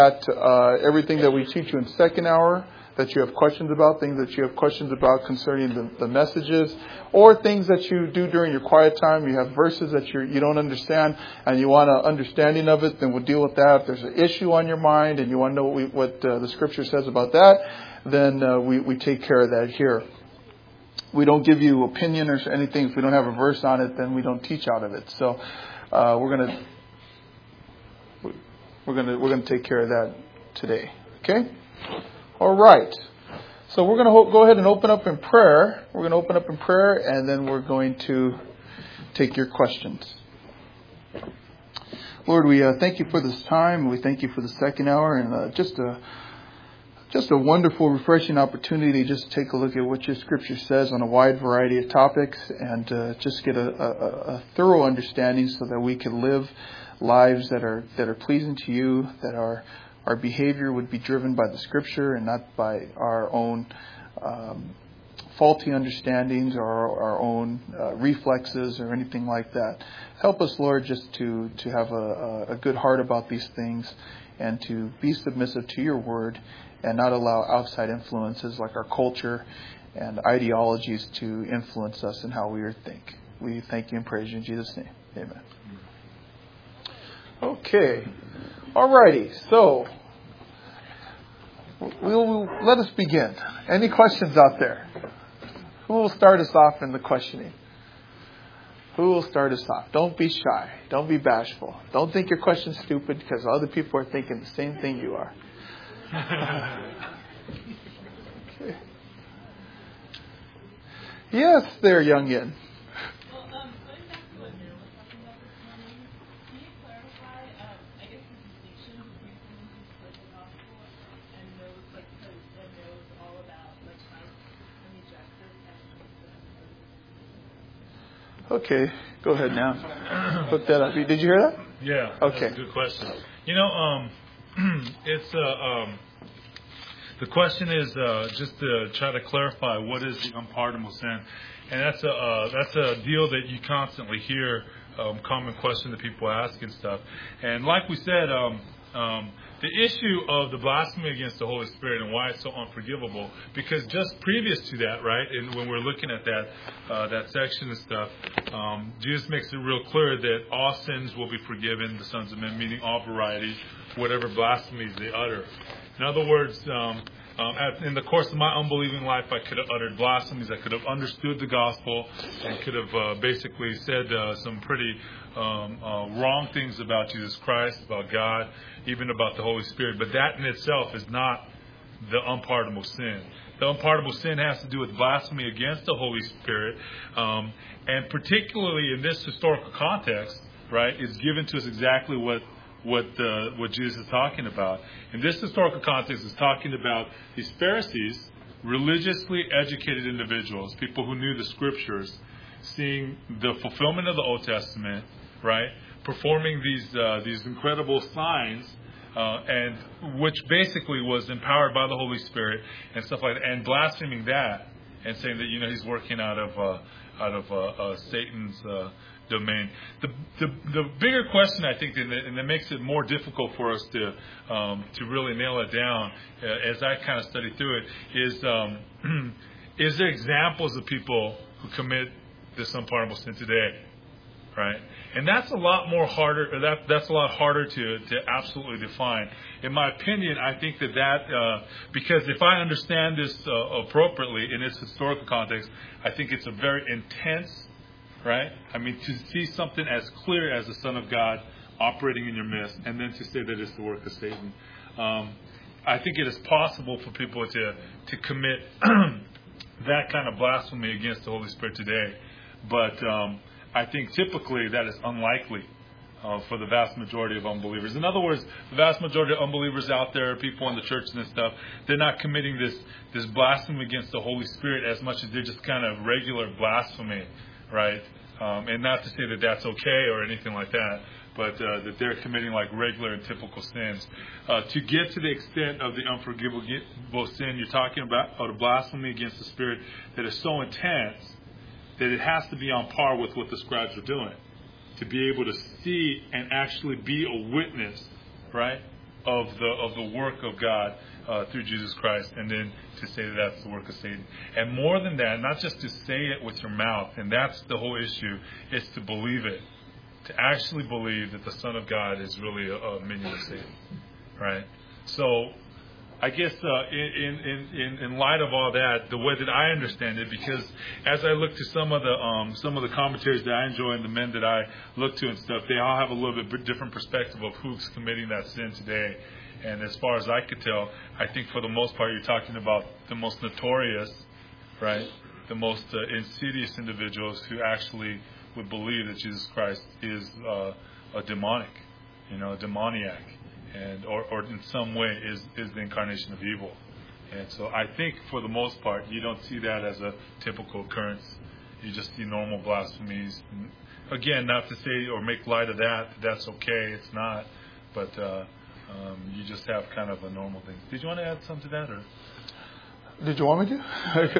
at everything that we teach you in second hour, that you have questions about, things that you have questions about concerning the messages, or things that you do during your quiet time. You have verses that you don't understand and you want an understanding of it, then we'll deal with that. If there's an issue on your mind and you want to know what the Scripture says about that, then we take care of that here. We don't give you opinion or anything. If we don't have a verse on it, then we don't teach out of it. So we're gonna take care of that today. Okay? All right. So we're gonna go ahead and open up in prayer. We're gonna open up in prayer, and then we're going to take your questions. Lord, we thank you for this time. We thank you for the second hour, and just a wonderful, refreshing opportunity to just take a look at what your Scripture says on a wide variety of topics, and just get a thorough understanding so that we can live lives that are pleasing to you, that our behavior would be driven by the Scripture and not by our own faulty understandings or our own reflexes or anything like that. Help us, Lord, just to have a good heart about these things and to be submissive to your word and not allow outside influences like our culture and ideologies to influence us in how we think. We thank you and praise you in Jesus' name. Amen. Okay. Alrighty. So, let us begin. Any questions out there? Who will start us off in the questioning? Who will start us off? Don't be shy. Don't be bashful. Don't think your question's stupid because other people are thinking the same thing you are. Okay. Yes, there, youngin. Well, going back to what Neil was talking about this morning, can you clarify, I guess, the distinction between someone who's spread the gospel and knows, and knows all about, Christ and rejects it and Okay, go ahead now. Hook that up. Did you hear that? Yeah. Okay. That's a good question. It's the question is just to try to clarify what is the unpardonable sin, and that's a deal that you constantly hear, common question that people ask and stuff. And like we said, the issue of the blasphemy against the Holy Spirit and why it's so unforgivable, because just previous to that, right, and when we're looking at that section and stuff, Jesus makes it real clear that all sins will be forgiven, the sons of men, meaning all varieties, whatever blasphemies they utter. In other words, in the course of my unbelieving life, I could have uttered blasphemies. I could have understood the gospel and could have basically said some pretty wrong things about Jesus Christ, about God, even about the Holy Spirit. But that in itself is not the unpardonable sin. The unpardonable sin has to do with blasphemy against the Holy Spirit, and particularly in this historical context, right, is given to us exactly what Jesus is talking about. In this historical context, is talking about these Pharisees, religiously educated individuals, people who knew the Scriptures, seeing the fulfillment of the Old Testament, right, performing these incredible signs, and which basically was empowered by the Holy Spirit and stuff like that, and blaspheming that and saying that he's working out of Satan's domain. The bigger question, I think, and that makes it more difficult for us to really nail it down, as I kind of study through it, is there examples of people who commit this unpardonable sin today, right? And that's a lot more harder. That's a lot harder to absolutely define. In my opinion, I think that because if I understand this appropriately in its historical context, I think it's a very intense. Right? I mean, to see something as clear as the Son of God operating in your midst, and then to say that it's the work of Satan. I think it is possible for people to commit that kind of blasphemy against the Holy Spirit today. But I think typically that is unlikely for the vast majority of unbelievers. In other words, the vast majority of unbelievers out there, people in the church and stuff, they're not committing this blasphemy against the Holy Spirit as much as they're just kind of regular blasphemy. Right, and not to say that that's okay or anything like that, but that they're committing like regular and typical sins. To get to the extent of the unforgivable sin you're talking about, or the blasphemy against the Spirit, that is so intense that it has to be on par with what the scribes are doing. To be able to see and actually be a witness, right, of the work of God through Jesus Christ, and then to say that that's the work of Satan. And more than that, not just to say it with your mouth, and that's the whole issue, it's to believe it. To actually believe that the Son of God is really a minion of Satan. Right? So, I guess in light of all that, the way that I understand it, because as I look to some of the commentaries that I enjoy and the men that I look to and stuff, they all have a little bit different perspective of who's committing that sin today. And as far as I could tell, I think for the most part you're talking about the most notorious, right? The most insidious individuals who actually would believe that Jesus Christ is a demonic, a demoniac. And or in some way is the incarnation of evil. And so I think for the most part you don't see that as a typical occurrence. You just see normal blasphemies. Again, not to say or make light of that's okay, it's not. But you just have kind of a normal thing. Did you want to add something to that, or? Did you want me to?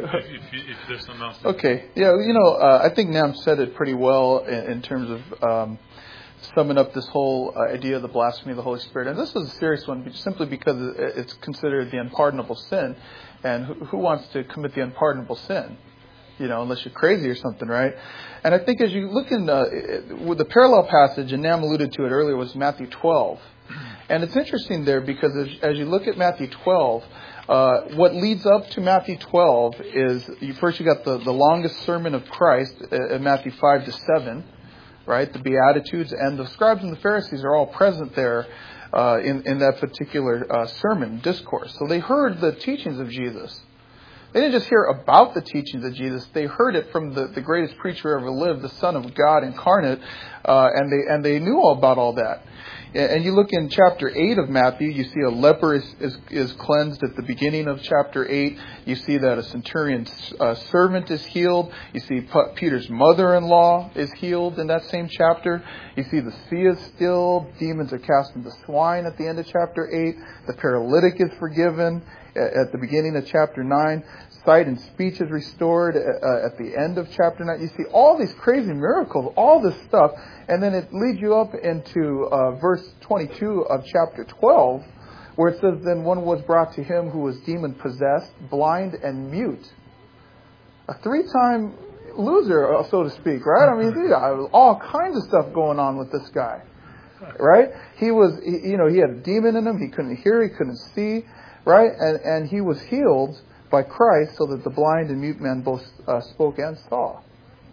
if there's something else. Okay. Yeah, I think Nam said it pretty well in terms of summing up this whole idea of the blasphemy of the Holy Spirit. And this was a serious one simply because it's considered the unpardonable sin. And who wants to commit the unpardonable sin? Unless you're crazy or something, right? And I think as you look in with the parallel passage, and Nam alluded to it earlier, was Matthew 12. And it's interesting there because as you look at Matthew 12, what leads up to Matthew 12 is, first you got the longest sermon of Christ in Matthew 5 to 7. Right, the Beatitudes, and the scribes and the Pharisees are all present there in that particular sermon discourse. So they heard the teachings of Jesus. They didn't just hear about the teachings of Jesus; they heard it from the greatest preacher ever lived, the Son of God incarnate, and they knew all about all that. And you look in chapter 8 of Matthew, you see a leper is cleansed at the beginning of chapter 8. You see that a centurion's servant is healed. You see Peter's mother-in-law is healed in that same chapter. You see the sea is stilled. Demons are cast into swine at the end of chapter 8. The paralytic is forgiven at the beginning of chapter 9. Sight and speech is restored at the end of chapter 9. You see all these crazy miracles, all this stuff. And then it leads you up into verse 22 of chapter 12, where it says, then one was brought to him who was demon-possessed, blind and mute. A 3-time loser, so to speak, right? I mean, all kinds of stuff going on with this guy, right? He had a demon in him. He couldn't hear, he couldn't see, right? And he was healed by Christ so that the blind and mute men both spoke and saw.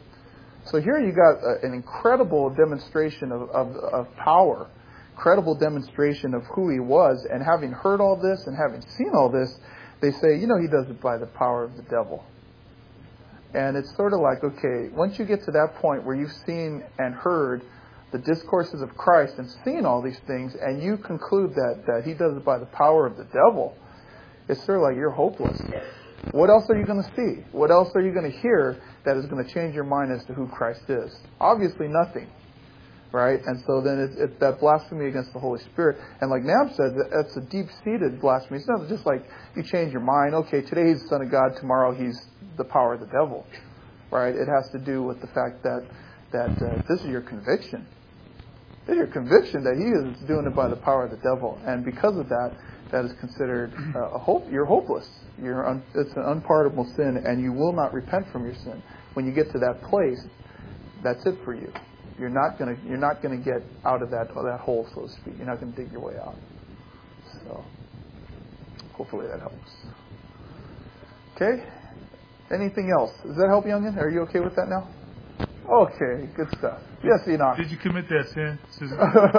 So here you got an incredible demonstration of power, incredible demonstration of who he was. And having heard all this and having seen all this, they say, he does it by the power of the devil. And it's sort of like, okay, once you get to that point where you've seen and heard the discourses of Christ and seen all these things, and you conclude that he does it by the power of the devil, it's sort of like you're hopeless. What else are you going to see? What else are you going to hear that is going to change your mind as to who Christ is? Obviously nothing, right? And so then it's that blasphemy against the Holy Spirit. And like Nam said, that's a deep-seated blasphemy. It's not just like you change your mind. Okay, today he's the Son of God, tomorrow he's the power of the devil, right? It has to do with the fact that this is your conviction. This is your conviction that he is doing it by the power of the devil. And because of that, that is considered you're hopeless. It's an unpardonable sin, and you will not repent from your sin. When you get to that place, that's it for you. You're not gonna get out of that hole, so to speak. You're not gonna dig your way out. So hopefully that helps. Okay. Anything else? Does that help, youngin? Are you okay with that now? Okay, good stuff. Yes, Enoch. Did you commit that sin, Susan?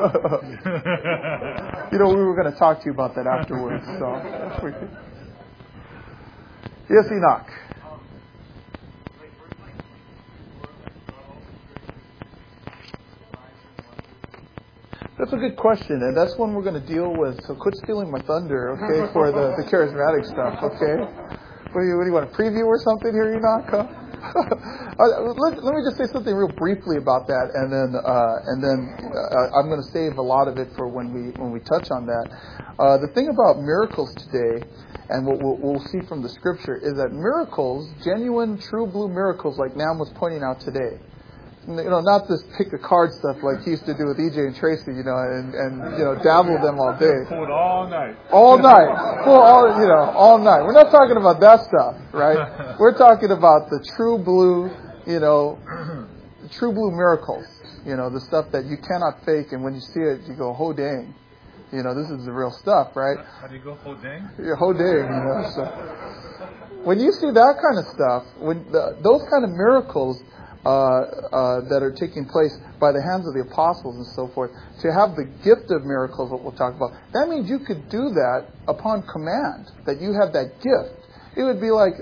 We were going to talk to you about that afterwards. So, yes, Enoch. That's a good question, and that's one we're going to deal with. So quit stealing my thunder, okay, for the charismatic stuff, okay? What do you want, a preview or something here, Enoch? Huh? Let me just say something real briefly about that, and then I'm going to save a lot of it for when we touch on that. The thing about miracles today, and what we'll see from the Scripture, is that miracles, genuine, true blue miracles, like Nam was pointing out today, not this pick a card stuff like he used to do with EJ and Tracy, and dabble them all day. Pulled all night. All night. All night. We're not talking about that stuff, right? We're talking about the true blue, true blue miracles. The stuff that you cannot fake, and when you see it, you go, oh dang. This is the real stuff, right? How do you go, ho dang? Yeah, ho dang, So when you see that kind of stuff, those kind of miracles that are taking place by the hands of the apostles and so forth, to have the gift of miracles, what we'll talk about, that means you could do that upon command, that you have that gift. It would be like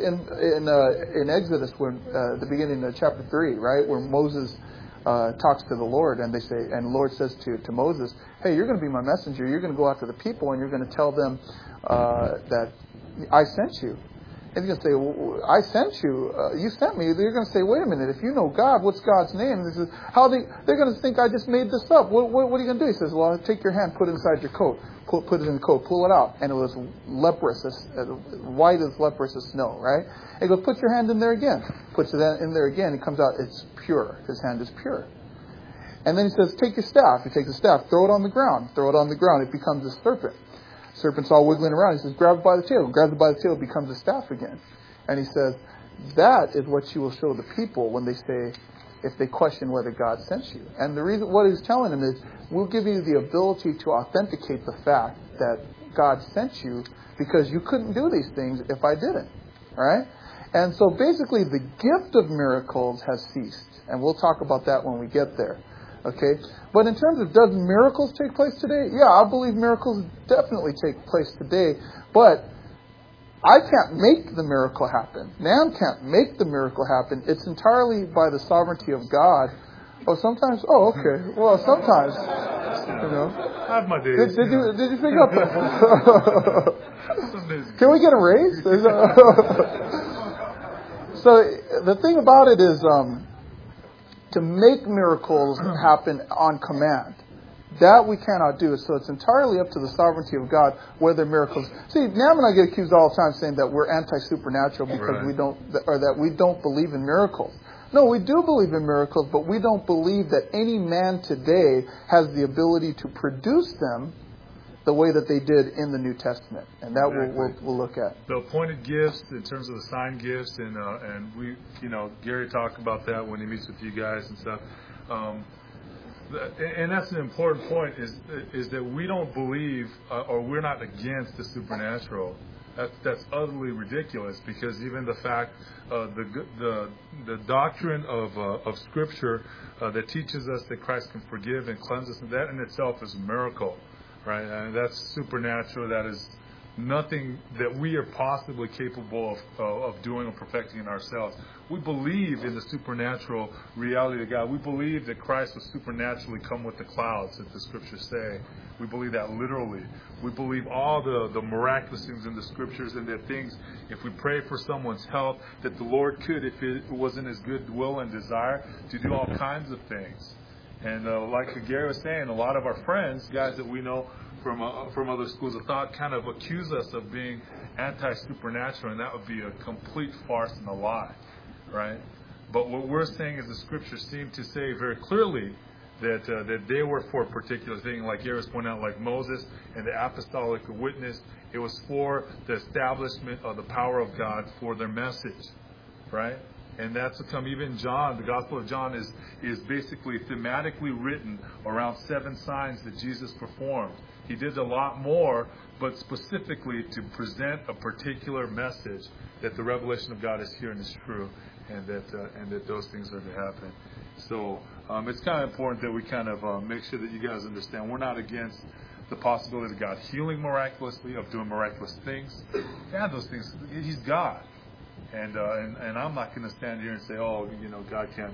in Exodus, when the beginning of chapter 3, right, where Moses talks to the Lord, and the Lord says to Moses, hey, you're going to be my messenger. You're going to go after the people, and you're going to tell them that I sent you. And you're going to say, well, I sent you. You sent me. They're going to say, wait a minute. If you know God, what's God's name? And they say, they're going to think I just made this up. What are you going to do? He says, well, take your hand, put it inside your coat. Put it in the coat. Pull it out. And it was leprous, white as leprous as snow, right? And he goes, put your hand in there again. Puts it in there again. It comes out. It's pure. His hand is pure. And then he says, take your staff. He takes the staff, throw it on the ground. Throw it on the ground. It becomes a serpent. Serpent's all wiggling around. He says, grab it by the tail. Grabs it by the tail, it becomes a staff again. And he says, that is what you will show the people when they say, if they question whether God sent you. And the reason, what he's telling them is, we'll give you the ability to authenticate the fact that God sent you, because you couldn't do these things if I didn't. All right? And so basically the gift of miracles has ceased. And we'll talk about that when we get there. Okay? But in terms of, does miracles take place today? Yeah, I believe miracles definitely take place today. But I can't make the miracle happen. Man can't make the miracle happen. It's entirely by the sovereignty of God. Sometimes. Okay. Well, sometimes. I have my days. Did you pick up that? Can we get a raise? So the thing about it is, to make miracles happen on command, that we cannot do. So it's entirely up to the sovereignty of God whether miracles. See, Nam and I get accused all the time saying that we're anti-supernatural because that we don't believe in miracles. No, we do believe in miracles, but we don't believe that any man today has the ability to produce them the way that they did in the New Testament. And that we'll look at. The appointed gifts in terms of the sign gifts, and we, Gary talked about that when he meets with you guys and stuff. And that's an important point, is that we don't believe, or we're not against the supernatural. That's utterly ridiculous, because even the fact, the doctrine of Scripture that teaches us that Christ can forgive and cleanse us, and that in itself is a miracle, right? And that's supernatural. That is nothing that we are possibly capable of doing or perfecting in ourselves. We believe in the supernatural reality of God. We believe that Christ will supernaturally come with the clouds, as the Scriptures say. We believe that literally. We believe all the miraculous things in the Scriptures, and that things, if we pray for someone's health, that the Lord could, if it was in His good will and desire, to do all kinds of things. And like Gary was saying, a lot of our friends, guys that we know from other schools of thought, kind of accuse us of being anti-supernatural, and that would be a complete farce and a lie, right? But what we're saying is the Scriptures seem to say very clearly that they were for a particular thing, like Gary was pointing out, like Moses and the apostolic witness. It was for the establishment of the power of God for their message, right? And that's come, even John, the Gospel of John is basically thematically written around 7 signs that Jesus performed. He did a lot more, but specifically to present a particular message that the revelation of God is here and is true, and that those things are to happen. So it's kind of important that we kind of make sure that you guys understand we're not against the possibility of God healing miraculously, of doing miraculous things. Yeah, those things. He's God. And I'm not going to stand here and say, God can't,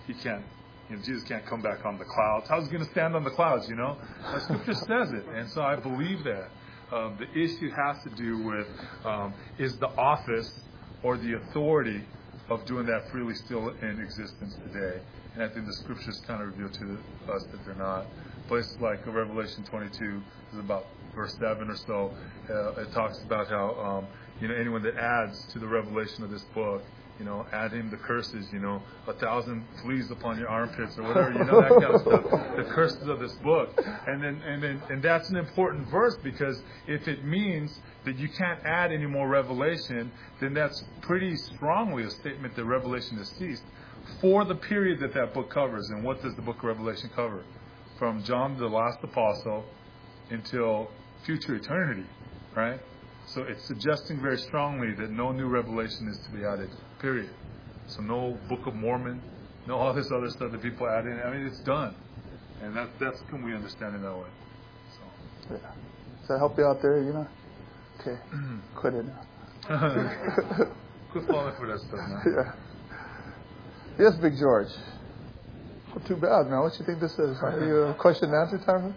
Jesus can't come back on the clouds. How's he going to stand on the clouds, The Scripture says it. And so I believe that. The issue has to do with, is the office or the authority of doing that freely still in existence today? And I think the Scriptures kind of reveal to us that they're not. Places like Revelation 22 is about verse 7 or so. It talks about how, anyone that adds to the revelation of this book, add in the curses, 1,000 fleas upon your armpits or whatever, that kind of stuff. The curses of this book. And that's an important verse, because if it means that you can't add any more revelation, then that's pretty strongly a statement that revelation has ceased for the period that book covers. And what does the book of Revelation cover? From John, the last apostle, until future eternity, right? So it's suggesting very strongly that no new revelation is to be added, period. So no Book of Mormon, no all this other stuff that people add in. I mean, it's done. And that's can we understand it that way. So. Yeah. Does that help you out there, Okay. Quit it now. Quit falling for that stuff now. Yeah. Yes, Big George. Well, too bad, man. What you think this is? Are you question and answer time?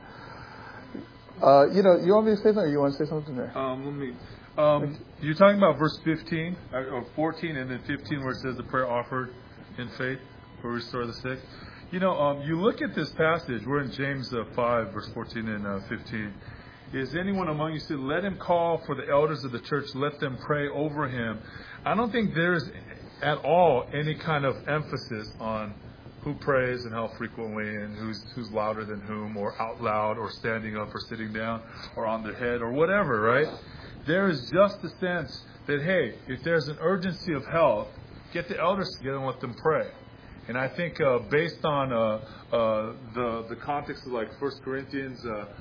You want me to say something, or you want to say something there? You're talking about verse 15 or 14, and then 15, where it says the prayer offered in faith will restore the sick. You look at this passage. We're in James 5, verse 14 and 15. Is anyone among you said, let him call for the elders of the church, let them pray over him? I don't think there's at all any kind of emphasis on who prays and how frequently, and who's louder than whom, or out loud, or standing up, or sitting down, or on their head, or whatever, right? There is just a sense that, hey, if there's an urgency of health, get the elders together and let them pray. And I think based on the context of like 1 Corinthians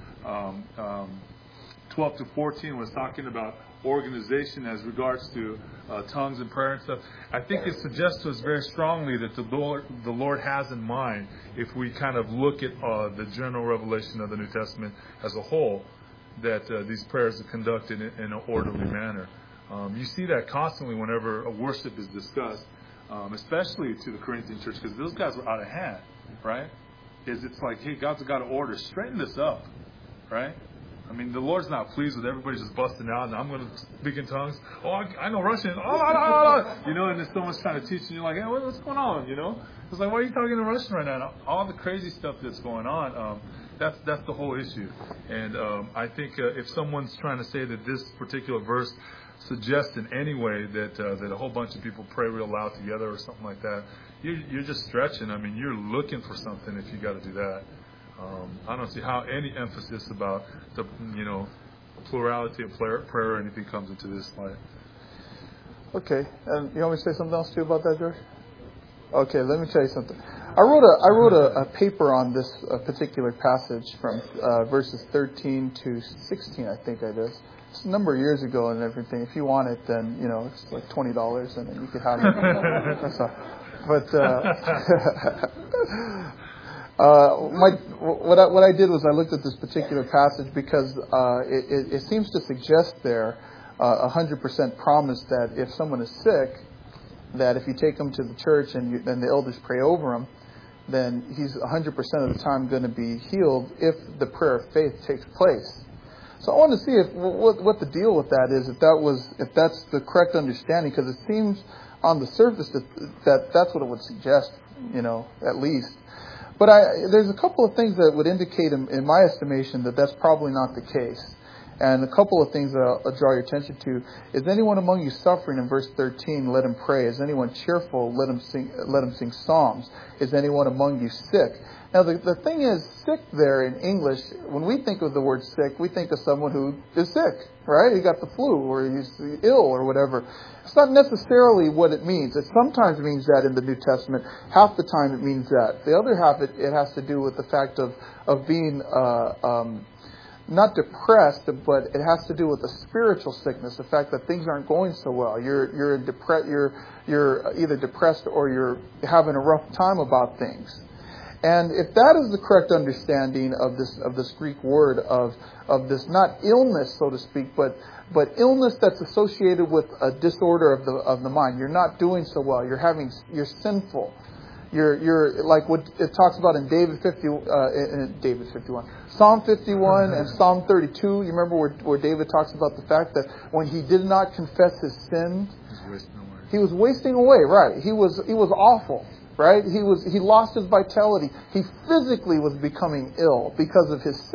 12 to 14 was talking about organization as regards to tongues and prayer and stuff, I think it suggests to us very strongly that the Lord has in mind, if we kind of look at the general revelation of the New Testament as a whole, that these prayers are conducted in an orderly manner. You see that constantly whenever a worship is discussed, especially to the Corinthian church, because those guys were out of hand, right? It's like, hey, God's got to order. Straighten this up, right? I mean, the Lord's not pleased with everybody just busting out, and I'm going to speak in tongues. Oh, I know Russian. And then someone's trying to teach, and you're like, hey, what's going on, It's like, why are you talking in Russian right now? All the crazy stuff that's going on, that's the whole issue. And I think if someone's trying to say that this particular verse suggests in any way that a whole bunch of people pray real loud together or something like that, you're just stretching. I mean, you're looking for something if you got to do that. I don't see how any emphasis about the plurality of prayer or anything comes into this light. Okay, and you want me to say something else too about that, George? Okay, let me tell you something. I wrote a paper on this particular passage from verses 13 to 16, I think it is. It's a number of years ago and everything. If you want it, then it's like $20, and then you could have it. That's all. But what I did was I looked at this particular passage because it seems to suggest there 100% promise that if someone is sick, that if you take them to the church and the elders pray over him, then he's 100% of the time going to be healed if the prayer of faith takes place. So I want to see what the deal with that is, if that's the correct understanding, because it seems on the surface that that's what it would suggest, at least. But there's a couple of things that would indicate, in my estimation, that that's probably not the case. And a couple of things that I'll draw your attention to. Is anyone among you suffering? In verse 13, let him pray. Is anyone cheerful? Let him sing psalms. Is anyone among you sick? Now, the thing is, sick there in English, when we think of the word sick, we think of someone who is sick, right? He got the flu, or he's ill, or whatever. It's not necessarily what it means. It sometimes means that in the New Testament. Half the time it means that. The other half, it has to do with the fact of being not depressed, but it has to do with a spiritual sickness. The fact that things aren't going so well. You're either depressed or you're having a rough time about things. And if that is the correct understanding of this Greek word of this, not illness, so to speak, but illness that's associated with a disorder of the mind. You're not doing so well. You're sinful. You're like what it talks about in David 51, Psalm 51 and Psalm 32. You remember where David talks about the fact that when he did not confess his sins, he was wasting away. Right? He was awful. Right? He lost his vitality. He physically was becoming ill because of his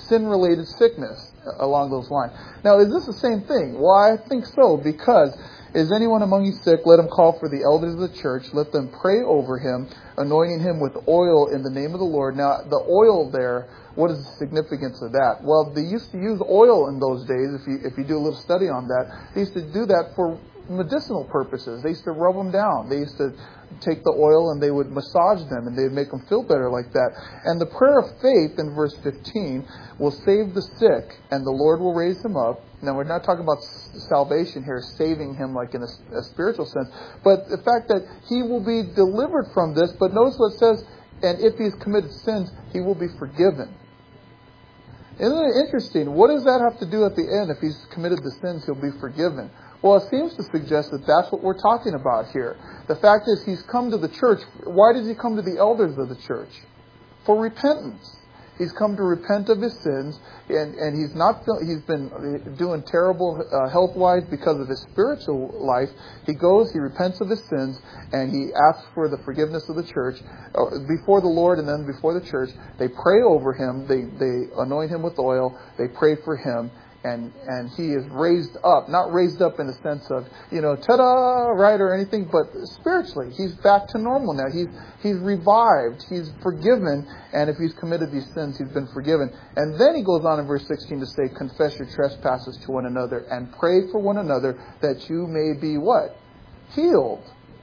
sin-related sickness along those lines. Now, is this the same thing? Well, I think so, because Is anyone among you sick? Let him call for the elders of the church. Let them pray over him, anointing him with oil in the name of the Lord. Now, the oil there, what is the significance of that? Well, they used to use oil in those days. If you do a little study on that, they used to do that for medicinal purposes. They used to rub them down. They used to take the oil and they would massage them and they'd make them feel better like that. And the prayer of faith in verse 15 will save the sick and the Lord will raise him up. Now, we're not talking about salvation here, saving him like in a spiritual sense, but the fact that he will be delivered from this. But notice what it says, and if he's committed sins, he will be forgiven. Isn't it interesting? What does that have to do at the end? If he's committed the sins, he'll be forgiven. Well, it seems to suggest that that's what we're talking about here. The fact is, he's come to the church. Why does he come to the elders of the church? For repentance. He's come to repent of his sins, and he's been doing terrible health-wise because of his spiritual life. He goes, he repents of his sins, and he asks for the forgiveness of the church before the Lord and then before the church. They pray over him. They anoint him with oil. They pray for him. And he is raised up, not raised up in the sense of, ta-da, right, or anything, but spiritually. He's back to normal now. He's revived. He's forgiven. And if he's committed these sins, he's been forgiven. And then he goes on in verse 16 to say, confess your trespasses to one another and pray for one another that you may be what? Healed.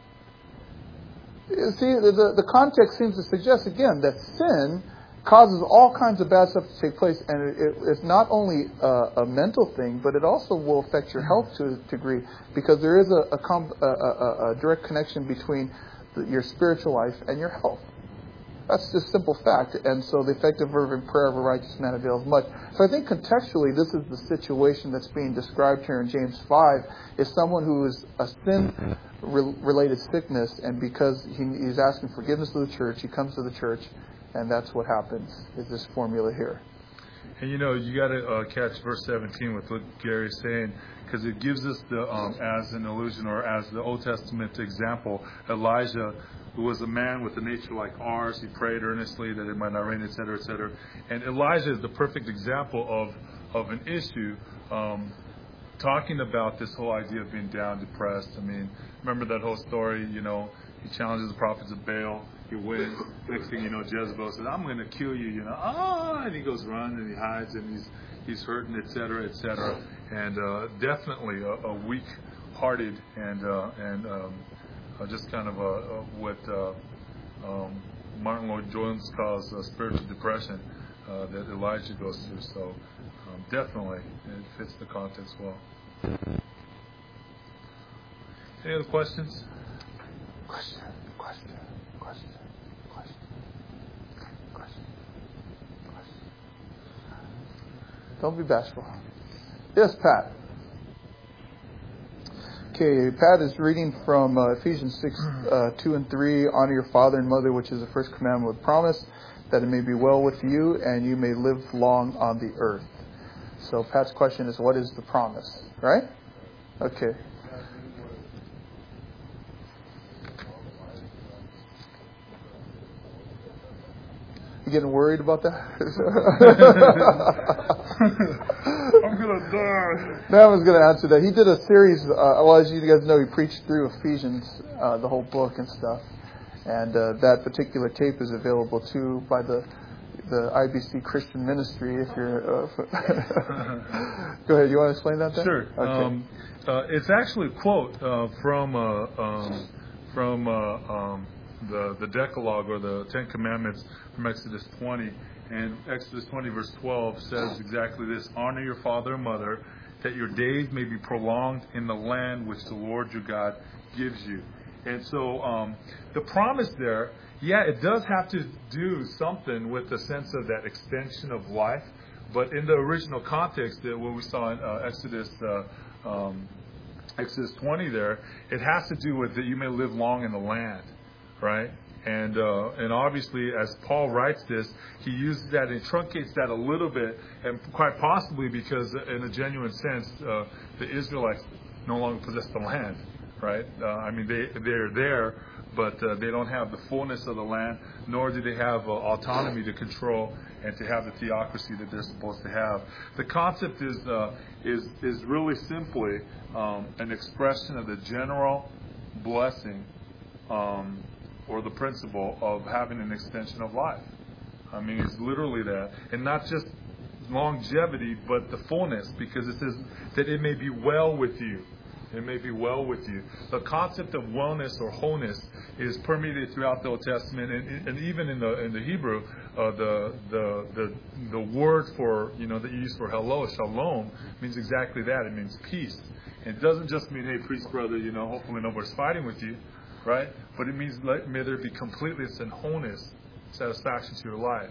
You see, the context seems to suggest, again, that sin causes all kinds of bad stuff to take place, and it's not only a mental thing, but it also will affect your health to a degree, because there is a direct connection between your spiritual life and your health. That's just a simple fact. And so the effective fervent prayer of a righteous man avails much. So I think contextually this is the situation that's being described here in James 5, is someone who is a sin-related sickness, and because he's asking forgiveness of the church, he comes to the church. And that's what happens, is this formula here. And you got to catch verse 17 with what Gary's saying, because it gives us as an allusion or as the Old Testament example, Elijah, who was a man with a nature like ours. He prayed earnestly that it might not rain, etc., etc. And Elijah is the perfect example of an issue talking about this whole idea of being down, depressed. I mean, remember that whole story, he challenges the prophets of Baal. He wins. Next thing you know, Jezebel says, I'm going to kill you, and he goes run and he hides and he's hurting, etc., etc. And definitely a weak-hearted and just kind of what Martin Lloyd-Jones calls spiritual depression that Elijah goes through. So definitely it fits the context well. Any other questions? Question. Don't be bashful. Yes, Pat. Okay, Pat is reading from Ephesians 6, 2 and 3. Honor your father and mother, which is the first commandment with promise, that it may be well with you and you may live long on the earth. So Pat's question is, what is the promise? Right? Okay. You getting worried about that? I'm gonna die. No, I was going to answer that. He did a series. As you guys know, he preached through Ephesians, the whole book and stuff. And that particular tape is available too by the IBC Christian Ministry. If you're, go ahead. You want to explain that? Then? Sure. Okay. It's actually a quote from the Decalogue, or the Ten Commandments, from Exodus 20. And Exodus 20 verse 12 says exactly this: honor your father and mother, that your days may be prolonged in the land which the Lord your God gives you. And so the promise there, it does have to do something with the sense of that extension of life. But in the original context, what we saw in Exodus 20 there, it has to do with that you may live long in the land, right? And obviously, as Paul writes this, he uses that and truncates that a little bit, and quite possibly because, in a genuine sense, the Israelites no longer possess the land, right? They're there, but they don't have the fullness of the land, nor do they have autonomy to control and to have the theocracy that they're supposed to have. The concept is really simply an expression of the general blessing or the principle of having an extension of life. I mean, it's literally that. And not just longevity, but the fullness, because it says that it may be well with you. It may be well with you. The concept of wellness or wholeness is permeated throughout the Old Testament, and even in the Hebrew, the word for that you use for hello, shalom, means exactly that. It means peace. And it doesn't just mean, hey, priest brother, hopefully nobody's fighting with you, right? But it means may there be completeness and wholeness, satisfaction to your life.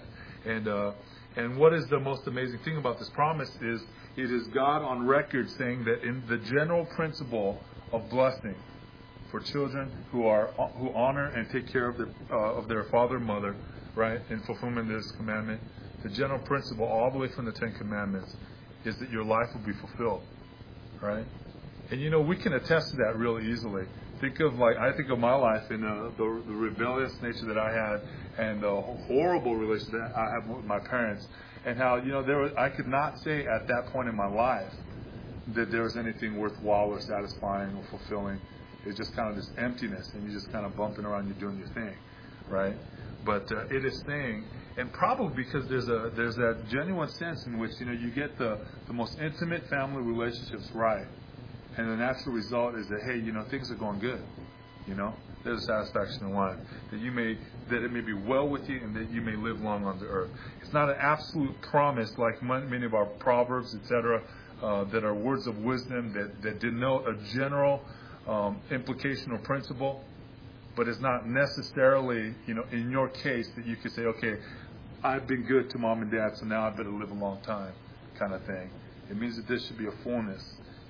And what is the most amazing thing about this promise is it is God on record saying that in the general principle of blessing for children who honor and take care of their father and mother, right, in fulfillment of this commandment, the general principle all the way from the Ten Commandments is that your life will be fulfilled, right? And we can attest to that really easily. I think of my life in the rebellious nature that I had and the horrible relationship that I have with my parents, and how I could not say at that point in my life that there was anything worthwhile or satisfying or fulfilling. It's just kind of this emptiness, and you're just kind of bumping around, you're doing your thing, right? But it is saying, and probably because there's that genuine sense in which you get the most intimate family relationships right. And the natural result is that, hey, things are going good. There's a satisfaction in life. That it may be well with you and that you may live long on the earth. It's not an absolute promise like many of our proverbs, etc., that are words of wisdom that denote a general implication or principle. But it's not necessarily, in your case that you could say, okay, I've been good to mom and dad, so now I better live a long time, kind of thing. It means that there should be a fullness.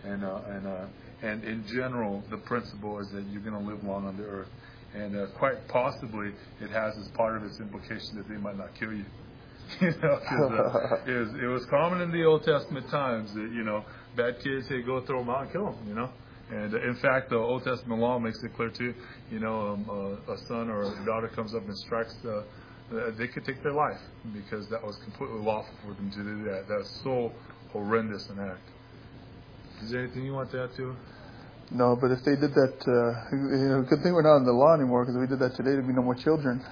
And in general, the principle is that you're going to live long on the earth. And quite possibly, it has as part of its implication that they might not kill you. Because it was common in the Old Testament times that, bad kids, hey, go throw them out and kill them, And in fact, the Old Testament law makes it clear too, a son or a daughter comes up and strikes they could take their life because that was completely lawful for them to do that. That's so horrendous an act. Is there anything you want to add to? No, but if they did that, good thing we're not in the law anymore, because if we did that today, there'd be no more children.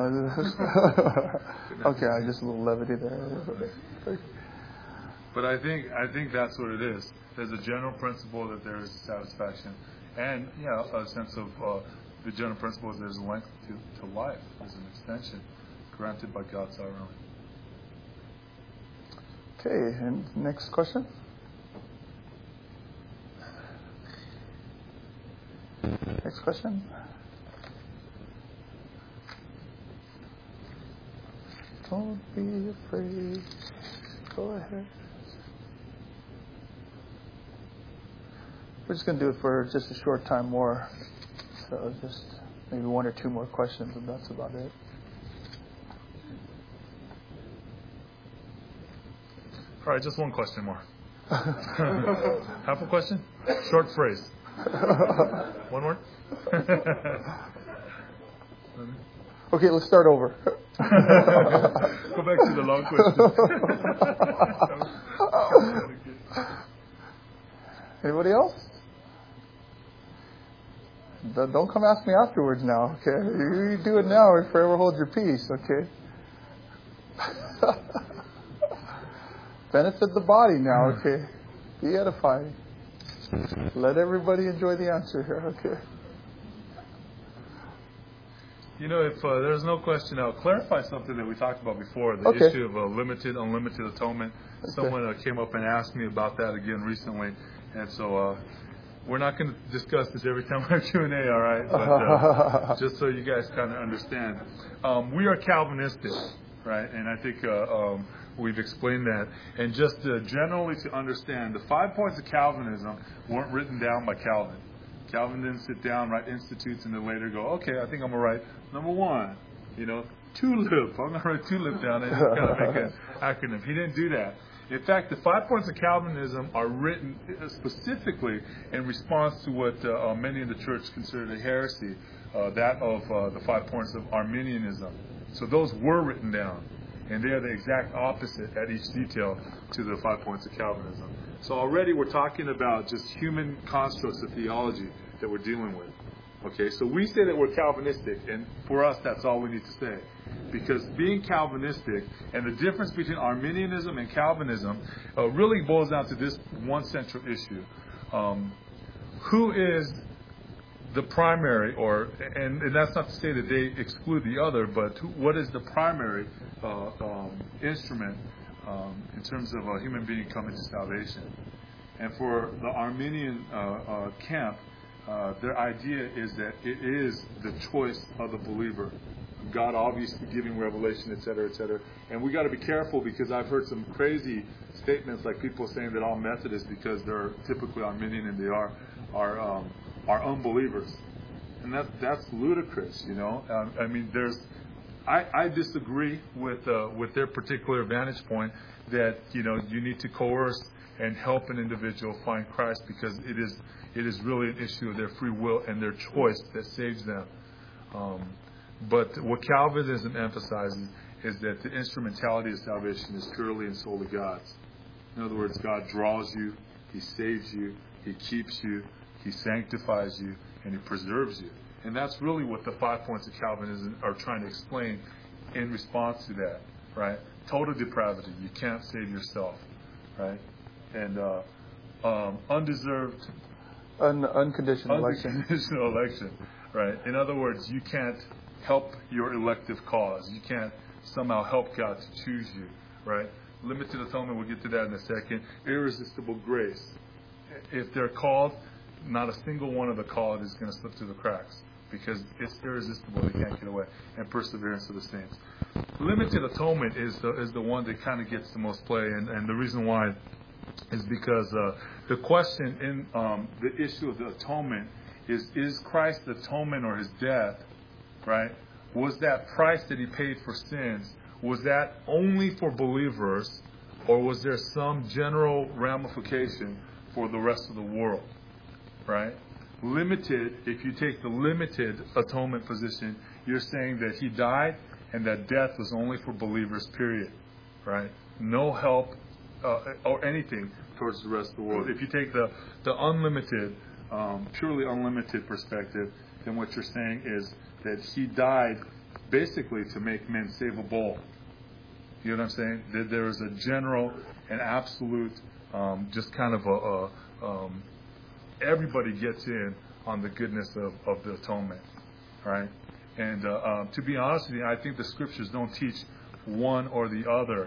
Okay, just a little levity there. But I think that's what it is. There's a general principle that there is satisfaction, and a sense of the general principle is there's a length to life. There's an extension granted by God sovereignly. Okay, and next question. Next question. Don't be afraid. Go ahead. We're just going to do it for just a short time more. So just maybe one or two more questions, and that's about it. All right, just one question more. Half a question? Short phrase. One more? Okay, let's start over. Go back to the long question. Anybody else? Don't come ask me afterwards now, okay? You do it now or forever hold your peace, okay? Benefit the body now, okay? Be edifying. Let everybody enjoy the answer here, okay? If there's no question, I'll clarify something that we talked about before, the issue of limited, unlimited atonement. Okay. Someone came up and asked me about that again recently, and so we're not going to discuss this every time we have Q&A, all right? But just so you guys kind of understand. We are Calvinistic, right? And I think we've explained that. And just generally to understand, the 5 points of Calvinism weren't written down by Calvin. Calvin didn't sit down, write institutes, and then later go, okay, I think I'm going to write number 1, tulip. I'm going to write tulip down and kind of make an acronym. He didn't do that. In fact, the 5 points of Calvinism are written specifically in response to what many in the church considered a heresy, that of the 5 points of Arminianism. So those were written down, and they are the exact opposite at each detail to the 5 points of Calvinism. So already we're talking about just human constructs of theology that we're dealing with. Okay, so we say that we're Calvinistic, and for us that's all we need to say. Because being Calvinistic, and the difference between Arminianism and Calvinism really boils down to this one central issue. Who is the primary, and that's not to say that they exclude the other, but what is the primary instrument in terms of a human being coming to salvation? And for the Arminian camp, their idea is that it is the choice of the believer. God obviously giving revelation, etc., etc. And we got to be careful, because I've heard some crazy statements like people saying that all Methodists, because they're typically Arminian and they are unbelievers, and that's ludicrous. You know, I mean, I disagree with their particular vantage point that you need to coerce and help an individual find Christ, because it is really an issue of their free will and their choice that saves them. But what Calvinism emphasizes is that the instrumentality of salvation is purely and solely God's. In other words, God draws you, He saves you, He keeps you, He sanctifies you, and He preserves you. And that's really what the 5 points of Calvinism are trying to explain in response to that, right? Total depravity. You can't save yourself, right? And undeserved... Unconditional election. Unconditional election, right? In other words, you can't help your elective cause. You can't somehow help God to choose you, right? Limited atonement, we'll get to that in a second. Irresistible grace. If they're called, not a single one of the called is going to slip through the cracks, because it's irresistible. They can't get away. And perseverance of the saints. Limited atonement is the one that kind of gets the most play, and the reason why is because the question in the issue of the atonement is Christ's atonement or His death, right? Was that price that He paid for sins, was that only for believers, or was there some general ramification for the rest of the world, right? Limited, if you take the limited atonement position, you're saying that He died and that death was only for believers, period, right? No help or anything towards the rest of the world. If you take the unlimited, purely unlimited perspective, then what you're saying is that He died basically to make men savable. You know what I'm saying? That there is a general and absolute, just kind of everybody gets in on the goodness of the atonement, right? And to be honest with you, I think the Scriptures don't teach one or the other.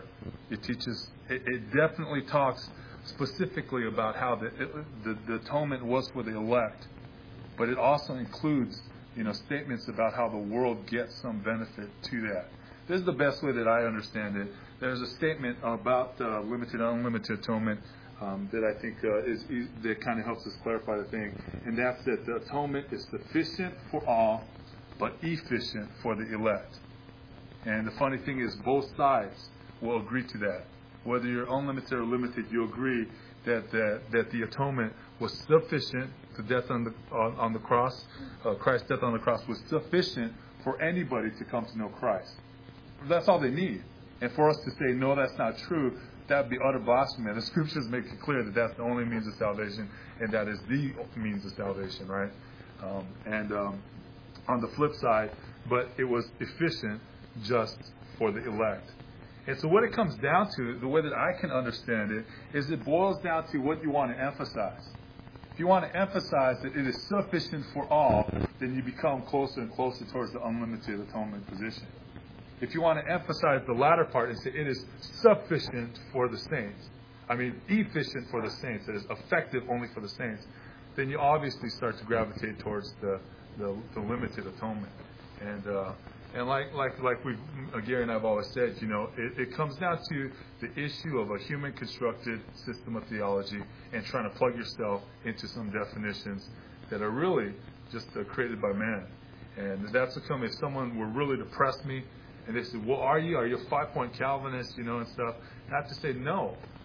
It definitely talks specifically about how the atonement was for the elect, but it also includes statements about how the world gets some benefit to that. This is the best way that I understand it. There's a statement about limited and unlimited atonement that I think that kind of helps us clarify the thing, and that's that the atonement is sufficient for all, but efficient for the elect. And the funny thing is, both sides will agree to that. Whether you're unlimited or limited, you agree that the atonement was sufficient. The death on the cross, Christ's death on the cross was sufficient for anybody to come to know Christ. That's all they need. And for us to say, no, that's not true, that would be utter blasphemy. The Scriptures make it clear that that's the only means of salvation, and that is the means of salvation, right? On the flip side, but it was efficient just for the elect. And so what it comes down to, the way that I can understand it, is it boils down to what you want to emphasize. If you want to emphasize that it is sufficient for all, then you become closer and closer towards the unlimited atonement position. If you want to emphasize the latter part and say it is sufficient for the saints, efficient for the saints, that is effective only for the saints, then you obviously start to gravitate towards the limited atonement. And like Gary and I have always said, it comes down to the issue of a human constructed system of theology and trying to plug yourself into some definitions that are really just created by man. And that's become, if someone were really to press me and they said, well, are you a 5-point Calvinist, and stuff, I have to say, no,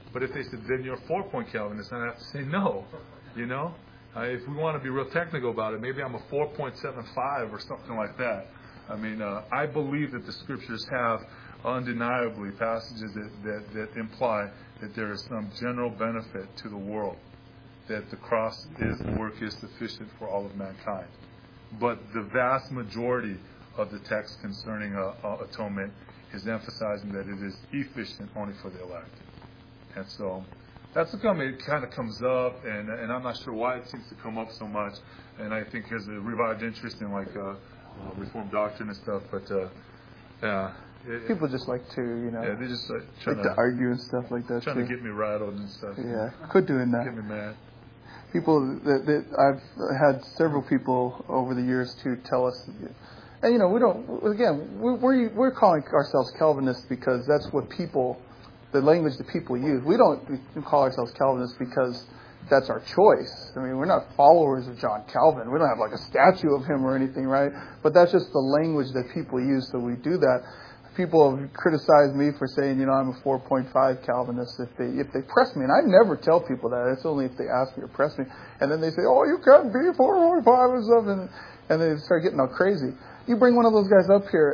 But if they said, then you're a 4-point Calvinist, then I have to say no. You know? If we want to be real technical about it, maybe I'm a 4.75 or something like that. I mean, I believe that the Scriptures have undeniably passages that imply that there is some general benefit to the world, that the cross work is sufficient for all of mankind. But the vast majority of the text concerning atonement is emphasizing that it is efficient only for the elect. And so that's it kind of comes up, and I'm not sure why it seems to come up so much. And I think there's a revived interest in Reformed doctrine and stuff. But people just like to, they just like to argue and stuff like that. Trying to get me rattled and stuff. Yeah, quit doing that. Get me mad. People that I've had several people over the years to tell us, and we don't. Again, we're calling ourselves Calvinists because that's what the language that people use. We don't call ourselves Calvinists because that's our choice. I mean, we're not followers of John Calvin. We don't have like a statue of him or anything, right? But that's just the language that people use, so we do that. People have criticized me for saying, I'm a 4.5 Calvinist if they press me. And I never tell people that. It's only if they ask me or press me. And then they say, oh, you can't be 4.5 and stuff. And they start getting all crazy. You bring one of those guys up here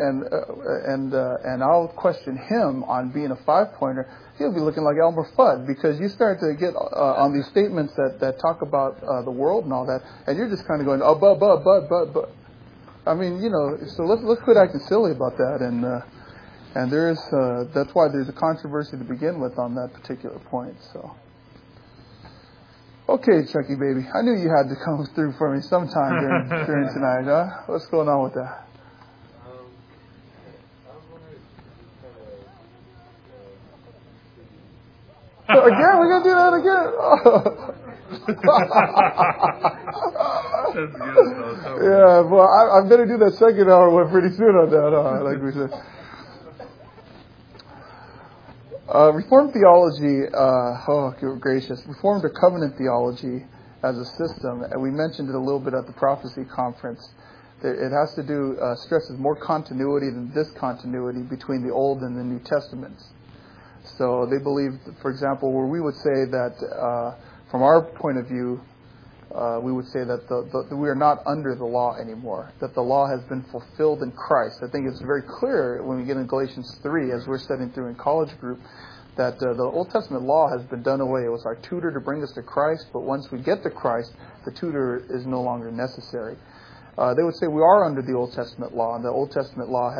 and I'll question him on being a 5-pointer. He'll be looking like Elmer Fudd, because you start to get on these statements that talk about the world and all that. And you're just kind of going, but. I mean, so let's quit acting silly about that, and there is that's why there's a controversy to begin with on that particular point. So, okay, Chucky baby, I knew you had to come through for me sometime during tonight, huh? What's going on with that? I was wondering if Again, we're gonna do that again. Yeah, well, I'm going to do that second hour one pretty soon on that, like we said. Reformed theology, gracious. Reformed or covenant theology as a system, and we mentioned it a little bit at the prophecy conference. It has to do, stresses more continuity than discontinuity between the Old and the New Testaments. So they believe, for example, where we would say that, from our point of view, we would say that we are not under the law anymore, that the law has been fulfilled in Christ. I think it's very clear when we get in Galatians 3, as we're studying through in college group, that the Old Testament law has been done away. It was our tutor to bring us to Christ, but once we get to Christ, the tutor is no longer necessary. They would say we are under the Old Testament law, and the Old Testament law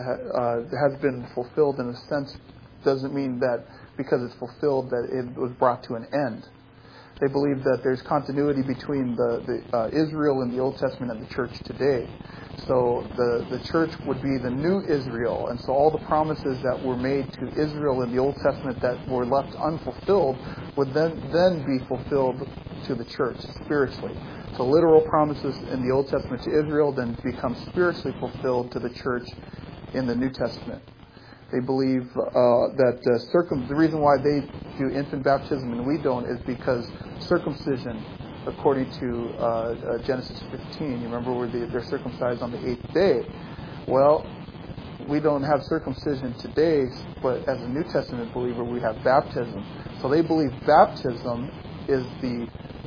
has been fulfilled in a sense. Doesn't mean that because it's fulfilled that it was brought to an end. They believe that there's continuity between the Israel in the Old Testament and the church today. So the church would be the new Israel. And so all the promises that were made to Israel in the Old Testament that were left unfulfilled would then be fulfilled to the church spiritually. So literal promises in the Old Testament to Israel then become spiritually fulfilled to the church in the New Testament. They believe that the reason why they do infant baptism and we don't is because circumcision, according to Genesis 15, you remember where they're circumcised on the 8th day. Well, we don't have circumcision today, but as a New Testament believer, we have baptism. So they believe baptism is the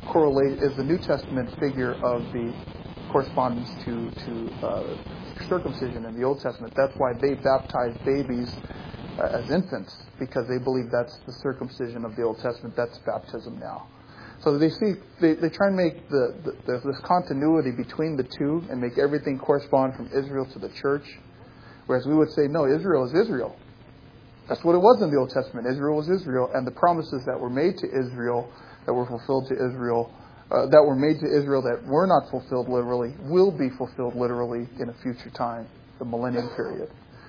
New Testament figure of the correspondence to circumcision in the Old Testament. That's why they baptize babies as infants, because they believe that's the circumcision of the Old Testament. That's baptism now. So they try and make this continuity between the two and make everything correspond from Israel to the church, whereas we would say, no, Israel is Israel. That's what it was in the Old Testament. Israel was Israel, and the promises that were made to Israel, that were fulfilled to Israel, that were made to Israel that were not fulfilled literally, will be fulfilled literally in a future time, the millennium period.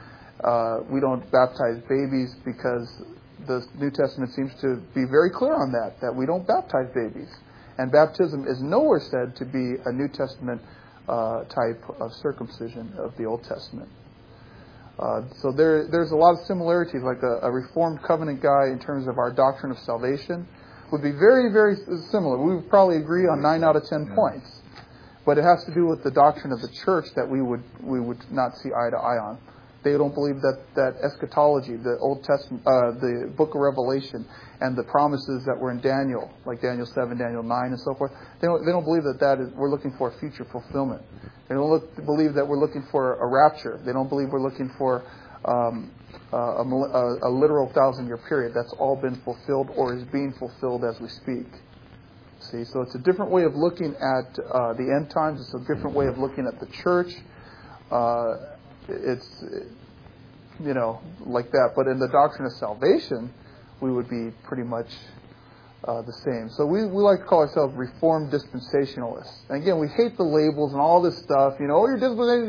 We don't baptize babies because the New Testament seems to be very clear on that we don't baptize babies. And baptism is nowhere said to be a New Testament type of circumcision of the Old Testament. So there's a lot of similarities, like a Reformed covenant guy in terms of our doctrine of salvation would be very, very similar. We would probably agree on 9 out of 10 points. But it has to do with the doctrine of the church that we would not see eye to eye on. They don't believe that eschatology, the Old Testament, the book of Revelation, and the promises that were in Daniel, like Daniel 7, Daniel 9, and so forth. They don't believe that we're looking for a future fulfillment. They don't believe that we're looking for a rapture. They don't believe we're looking for a literal 1,000-year period. That's all been fulfilled or is being fulfilled as we speak. See, so it's a different way of looking at the end times. It's a different way of looking at the church. It's like that. But in the doctrine of salvation, we would be pretty much the same. So we like to call ourselves Reformed Dispensationalists. And again, we hate the labels and all this stuff. You're dispensational.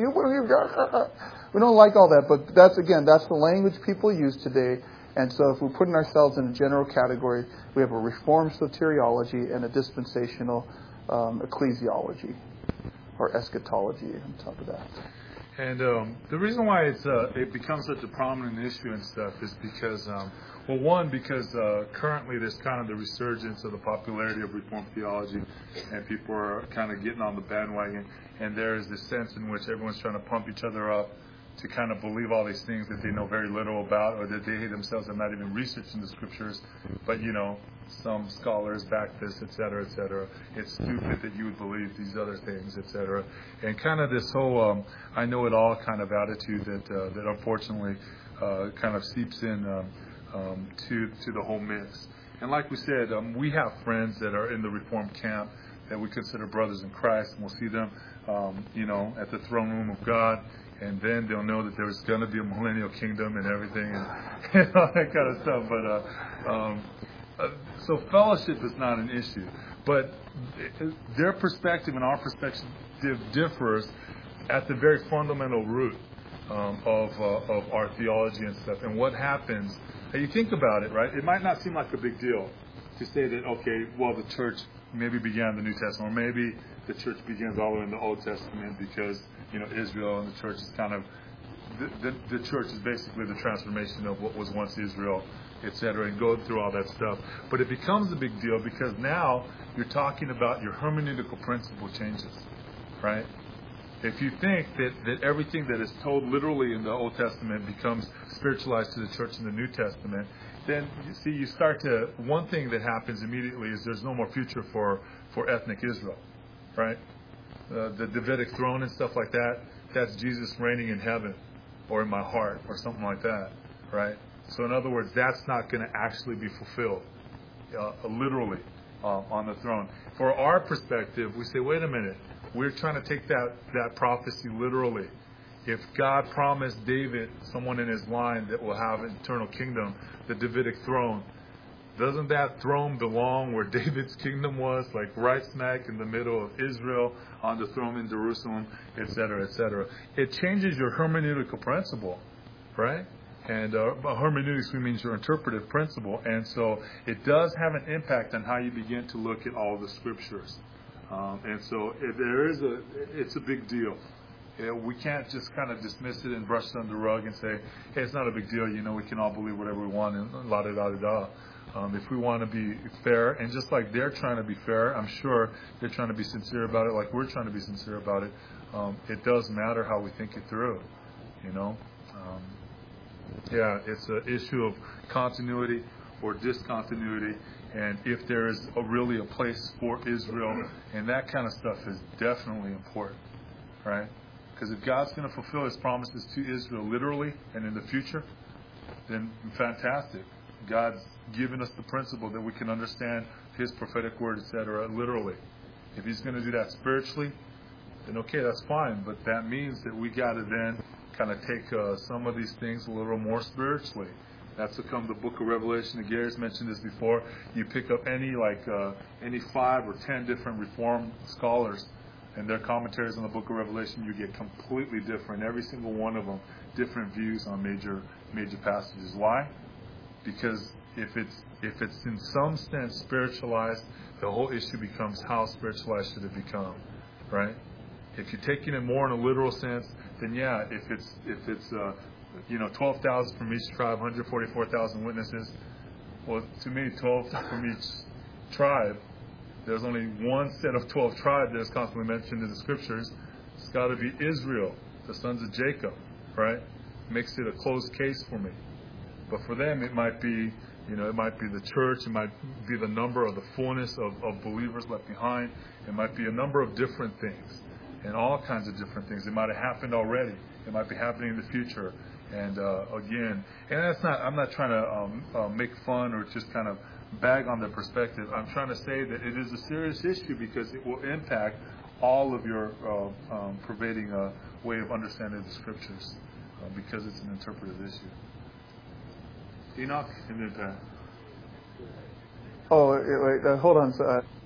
We don't like all that. But that's the language people use today. And so if we're putting ourselves in a general category, we have a Reformed soteriology and a dispensational ecclesiology or eschatology on top of that. And the reason why it becomes such a prominent issue and stuff is because, because currently there's kind of the resurgence of the popularity of Reformed theology, and people are kind of getting on the bandwagon, and there is this sense in which everyone's trying to pump each other up to kind of believe all these things that they know very little about, or that they themselves have not even researched in the scriptures, but some scholars back this, etc., etc. It's stupid that you would believe these other things, etc. And kind of this whole I know it all kind of attitude that unfortunately kind of seeps in to the whole mix. And like we said, we have friends that are in the Reformed camp that we consider brothers in Christ, and we'll see them, at the throne room of God. And then they'll know that there's going to be a millennial kingdom and everything and all that kind of stuff. So fellowship is not an issue. But their perspective and our perspective differs at the very fundamental root of our theology and stuff. And what happens, you think about it, right? It might not seem like a big deal to say that, okay, well, the church maybe began the New Testament, or maybe the church begins all the way in the Old Testament because Israel and the church is kind of the church is basically the transformation of what was once Israel, etc., and going through all that stuff. But it becomes a big deal because now you're talking about your hermeneutical principle changes, right? If you think that everything that is told literally in the Old Testament becomes spiritualized to the church in the New Testament, then you start to, one thing that happens immediately is there's no more future for ethnic Israel, right? The Davidic throne and stuff like that, that's Jesus reigning in heaven or in my heart or something like that, right? So in other words, that's not going to actually be fulfilled literally on the throne. For our perspective, we say, wait a minute, we're trying to take that prophecy literally. If God promised David, someone in his line that will have an eternal kingdom, the Davidic throne, doesn't that throne belong where David's kingdom was, like right smack in the middle of Israel, on the throne in Jerusalem, etc., etc.? It changes your hermeneutical principle, right? And by hermeneutics, we mean your interpretive principle. And so it does have an impact on how you begin to look at all the scriptures. And so it's a big deal. We can't just kind of dismiss it and brush it under the rug and say, hey, it's not a big deal. We can all believe whatever we want and la-da-da-da-da. If we want to be fair, and just like they're trying to be fair, I'm sure they're trying to be sincere about it like we're trying to be sincere about it. It does matter how we think it through, it's an issue of continuity or discontinuity, and if there is really a place for Israel, and that kind of stuff is definitely important, right? Because if God's going to fulfill His promises to Israel literally and in the future, then fantastic. God's given us the principle that we can understand His prophetic word, etc., literally. If He's going to do that spiritually, then okay, that's fine. But that means that we got to then kind of take some of these things a little more spiritually. That's become the book of Revelation. And Gary's mentioned this before. You pick up any 5 or 10 different Reformed scholars and their commentaries on the book of Revelation, you get completely different. Every single one of them, different views on major passages. Why? Because if it's in some sense spiritualized, the whole issue becomes how spiritualized should it become, right? If you're taking it more in a literal sense, then yeah, if it's 12,000 from each tribe, 144,000 witnesses. Well, to me, 12 from each tribe. There's only one set of 12 tribes that is constantly mentioned in the scriptures. It's got to be Israel, the sons of Jacob, right? makes it a closed case for me. But for them, it might be, it might be the church. It might be the number of the fullness of believers left behind. It might be a number of different things, and all kinds of different things. It might have happened already. It might be happening in the future. And again, and I'm not trying to make fun or just kind of bag on their perspective. I'm trying to say that it is a serious issue because it will impact all of your pervading way of understanding the scriptures because it's an interpretive issue. Enoch and then Pat. Oh, wait, hold on.